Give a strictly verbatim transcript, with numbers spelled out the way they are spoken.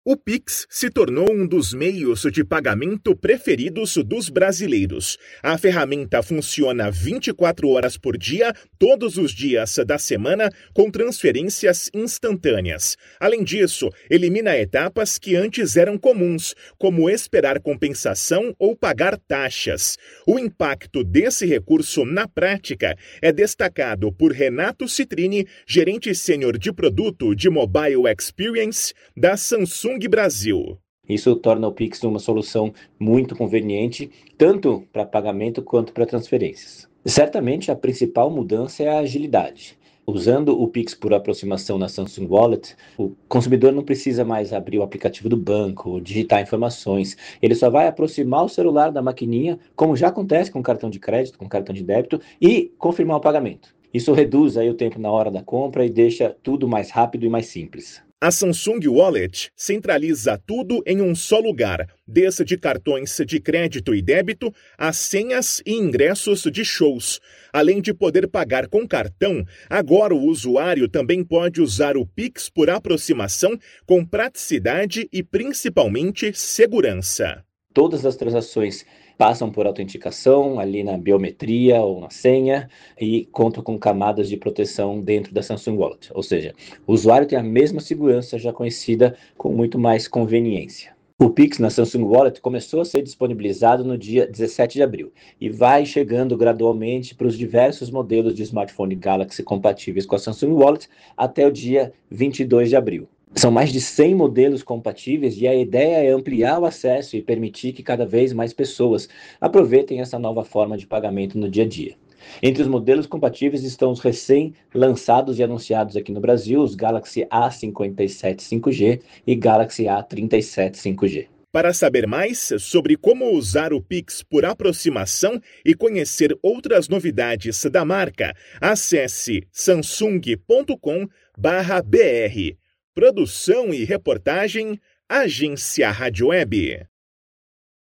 O Pix se tornou um dos meios de pagamento preferidos dos brasileiros. A ferramenta funciona vinte e quatro horas por dia, todos os dias da semana, com transferências instantâneas. Além disso, elimina etapas que antes eram comuns, como esperar compensação ou pagar taxas. O impacto desse recurso na prática é destacado por Renato Citrini, gerente sênior de produto de Mobile Experience da Samsung Brasil. Isso torna o Pix uma solução muito conveniente, tanto para pagamento quanto para transferências. Certamente a principal mudança é a agilidade. Usando o Pix por aproximação na Samsung Wallet, o consumidor não precisa mais abrir o aplicativo do banco, digitar informações. Ele só vai aproximar o celular da maquininha, como já acontece com cartão de crédito, com cartão de débito, e confirmar o pagamento. Isso reduz aí o tempo na hora da compra e deixa tudo mais rápido e mais simples. A Samsung Wallet centraliza tudo em um só lugar, desde cartões de crédito e débito a senhas e ingressos de shows. Além de poder pagar com cartão, agora o usuário também pode usar o Pix por aproximação com praticidade e principalmente segurança. Todas as transações passam por autenticação ali na biometria ou na senha e contam com camadas de proteção dentro da Samsung Wallet. Ou seja, o usuário tem a mesma segurança já conhecida com muito mais conveniência. O Pix na Samsung Wallet começou a ser disponibilizado no dia dezessete de abril e vai chegando gradualmente para os diversos modelos de smartphone Galaxy compatíveis com a Samsung Wallet até o dia vinte e dois de abril. São mais de cem modelos compatíveis e a ideia é ampliar o acesso e permitir que cada vez mais pessoas aproveitem essa nova forma de pagamento no dia a dia. Entre os modelos compatíveis estão os recém-lançados e anunciados aqui no Brasil, os Galaxy A cinquenta e sete cinco G e Galaxy A trinta e sete cinco G. Para saber mais sobre como usar o Pix por aproximação e conhecer outras novidades da marca, acesse samsung ponto com barra br. Produção e reportagem, Agência Rádio Web.